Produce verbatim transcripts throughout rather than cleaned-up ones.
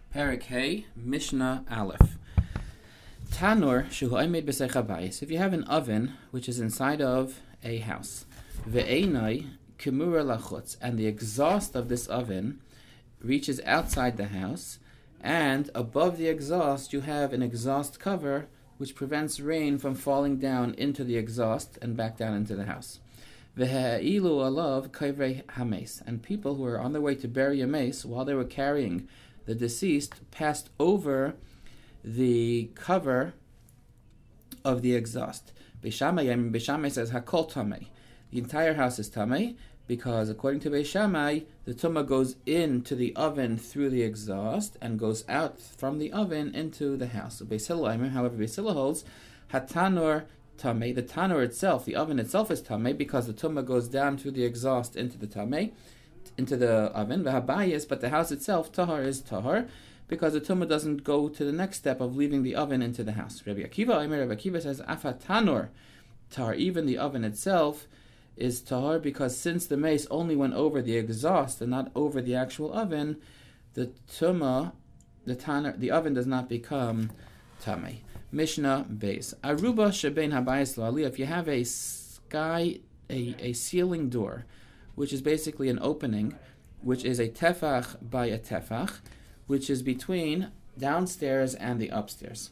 Perek Hey, Mishnah Aleph. Tanur shu ha'omed b'seich habayis. If you have an oven which is inside of a house, ve'einai kimura lachutz, and the exhaust of this oven reaches outside the house, and above the exhaust you have an exhaust cover which prevents rain from falling down into the exhaust and back down into the house. Ve'ha'ilu alav kaivrei hames, and people who were on their way to bury a mace while they were carrying the deceased passed over the cover of the exhaust. Beis Shammai, Beis Shammai says hakol tamei. The entire house is tamei because according to Beis Shammai, the tumah goes into the oven through the exhaust and goes out from the oven into the house. So Beis Hillel, however, Beis Hillel holds hatanur tamei. The tanur itself, the oven itself, is tamei because the tumah goes down through the exhaust into the tamei, into the oven. V'habayis, but the house itself, tahar, is tahar because the tumah doesn't go to the next step of leaving the oven into the house. Rabbi Akiva, Rabbi Akiva says afatanur tahar. Even the oven itself is tahar because since the mace only went over the exhaust and not over the actual oven, the tumah, the tanur, the oven does not become tamei. Mishnah Beis. Aruba shebein habayis la'aliyah. If you have a sky, a, a ceiling door, which is basically an opening, which is a tefach by a tefach, which is between downstairs and the upstairs.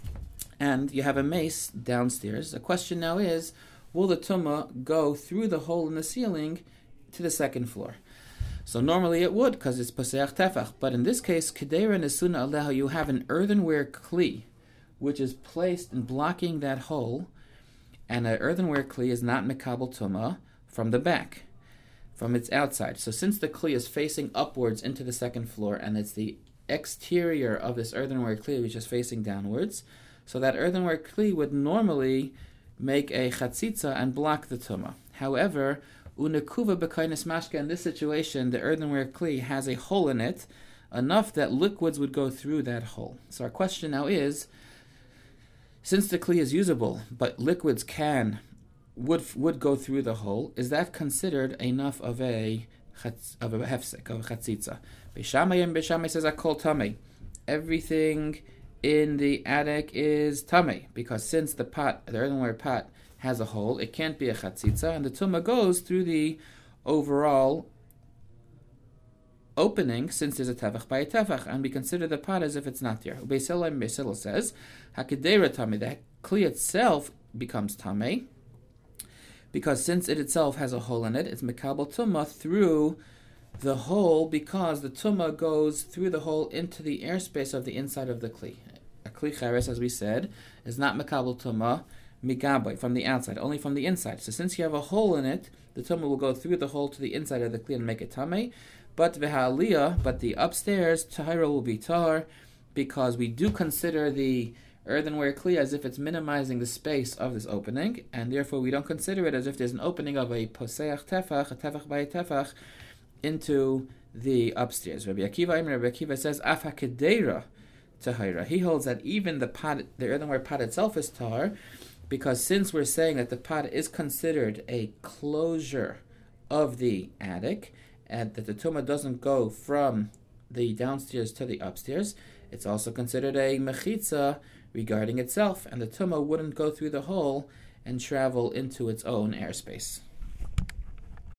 And you have a mace downstairs. The question now is, will the tumah go through the hole in the ceiling to the second floor? So normally it would, because it's paseach tefach. But in this case, kedera nesuna aleha, you have an earthenware kli, which is placed in blocking that hole, and an earthenware kli is not mekabel tumah from the back, from its outside. So since the kli is facing upwards into the second floor, and it's the exterior of this earthenware kli which is facing downwards, so that earthenware kli would normally make a chatzitza and block the tumah. However, unekuva b'kainis mashka, in this situation, the earthenware kli has a hole in it, enough that liquids would go through that hole. So our question now is, since the kli is usable, but liquids can would would go through the hole, is that considered enough of a of a hefsek, of a chatzitza? Beis Shammai and Beis Shammai says akol tamei. Everything in the attic is tamei because since the pot, the earthenware pot, has a hole, it can't be a chatzitza, and the tumah goes through the overall opening since there's a tefach by a tefach, and we consider the pot as if it's not there. Beis Hillel and Beis Hillel says hakedera tamei. The kli itself becomes tamei because since it itself has a hole in it, it's mekabel tumah through the hole because the tumah goes through the hole into the airspace of the inside of the kli. A kli cheres, as we said, is not mekabel tumah migaboy, from the outside, only from the inside. So since you have a hole in it, the tumah will go through the hole to the inside of the kli and make it tamei. But v'ha'aliyah, but the upstairs, tahira will be tahar because we do consider the earthenware kli as if it's minimizing the space of this opening, and therefore we don't consider it as if there's an opening of a poseach tefach, a tefach by a tefach, into the upstairs. Rabbi Akiva, Rabbi Akiva says, af hakedera tahira. He holds that even the pot, the earthenware pot itself is tahar, because since we're saying that the pot is considered a closure of the attic, and that the tumah doesn't go from the downstairs to the upstairs, it's also considered a mechitza regarding itself, and the tumah wouldn't go through the hole and travel into its own airspace.